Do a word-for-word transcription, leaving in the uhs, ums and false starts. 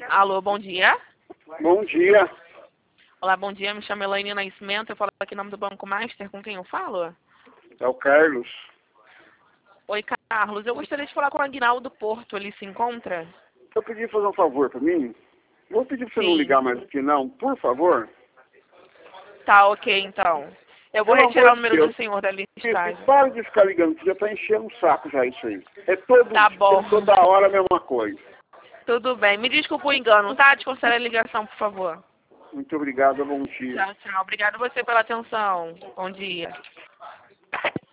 Alô, bom dia. Bom dia. Olá, bom dia. Me chamo Elaine Nascimento. Eu falo aqui em nome do Banco Master. Com quem eu falo? É o Carlos. Oi, Carlos. Eu gostaria de falar com o Aguinaldo Porto. Ele se encontra? Eu pedi fazer um favor para mim. Vou pedir para você não Sim. ligar mais aqui, não. Por favor. Tá, ok, então. Eu vou Pelo retirar amor o de número Deus. do senhor da listagem. Para de ficar ligando, que já está enchendo o saco já isso aí. É todo Tá bom. é toda hora a mesma coisa. Tudo bem. Me desculpa o engano, tá? Desconsidere a ligação, por favor. Muito obrigado, bom dia. Tchau, tchau. Obrigada a você pela atenção. Bom dia.